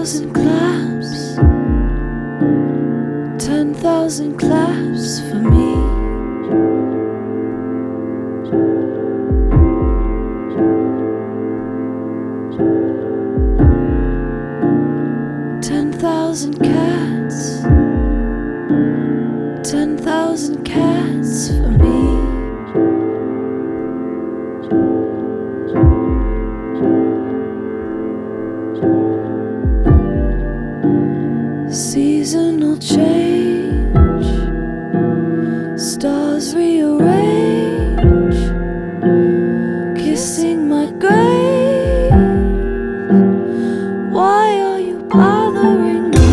10,000 claps, 10,000 claps for me. 10,000 cats, 10,000 cats for me. Seasonal change, stars rearrange, kissing my grave. Why are you bothering me?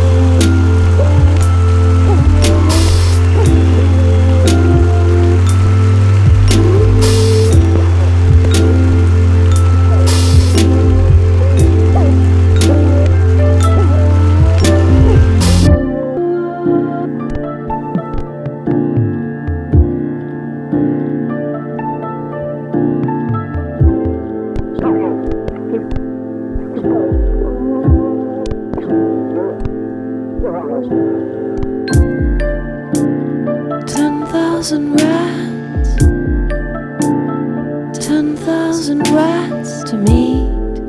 10,000 rats, 10,000 rats to meet.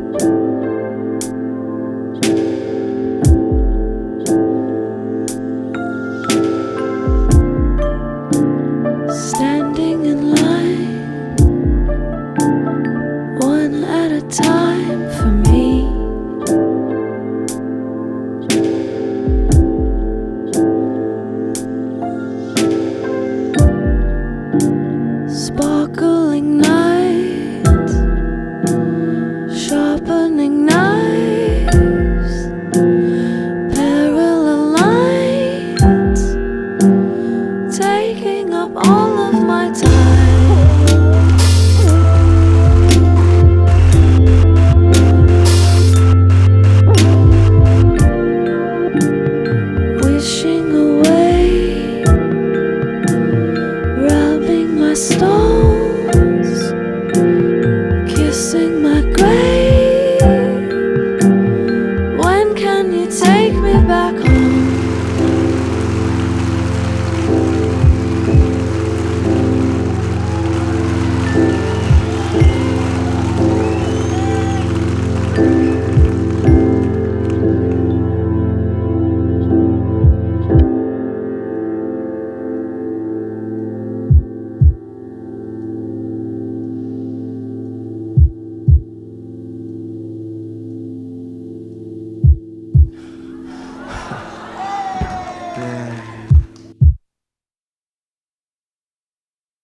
Standing in line, one at a time for me. Sparkling night, sharpening knives, parallel lines, taking up all of my time. Wishing away, rubbing my stone.